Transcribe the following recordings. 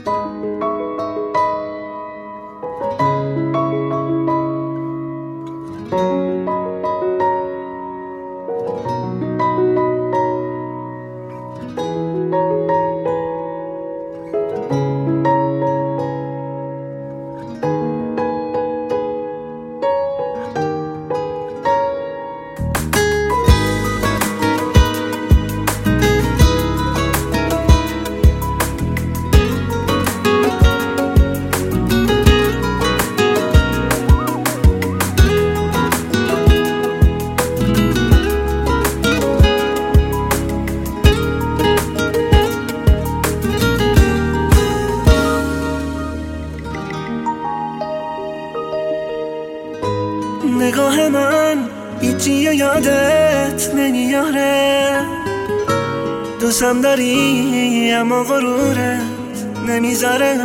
نگاه من هیچی یادت نمیاره، دوستم داری اما غرورت نمیذاره.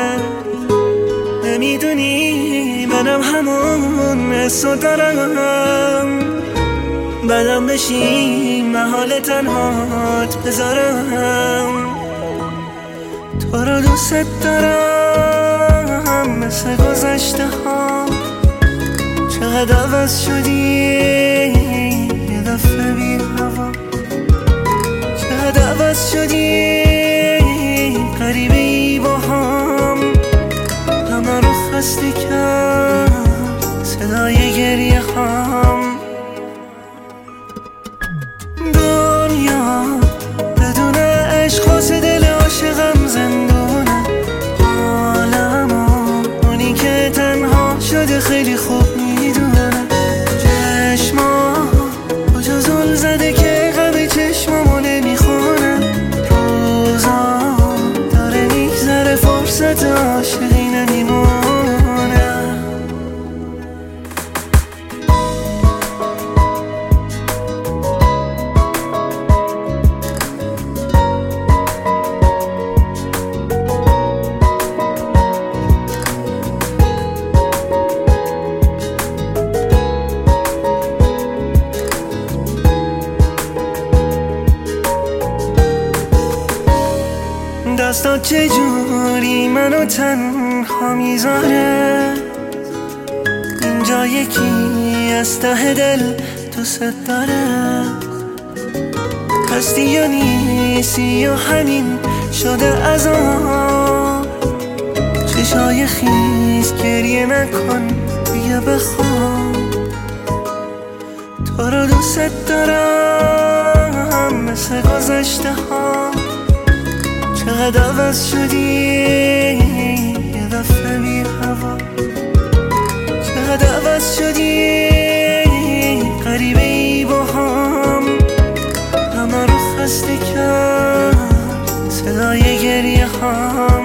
نمیدونی منم همون حسو دارم، بدم بشی محال تنهات بذارم. تو رو دوست دارم مثل گذشته ها، چقدر عوض شدی یه دفعه بی هوا، چقدر عوض شدی غریبه ای با هم، همه رو خسته کرد صدای گریه هم. دنیا بدون عشق واسه دل عاشقم زندونه، عالمو اونی که تنها شده خیلی خوب میدونه. چشما کجا زل زده که غم چشمامو نمیخونه، روزا داره میگذره فرصت عاشقی نمیمونه. دستات چجوری منو تنها میذاره، اینجا یکی از ته دل دوست داره. هستی یا نیستی یا همین شده عذاب، چشای خیس گریه نکن دیگه بخواب. تو رو دوست دارم مثل گذشته ها، چقدر عوض شدی یه دفعه بی هوا، چقدر عوض شدی غریبه ای با هم، همه رو خسته کرد صدای گریه هم.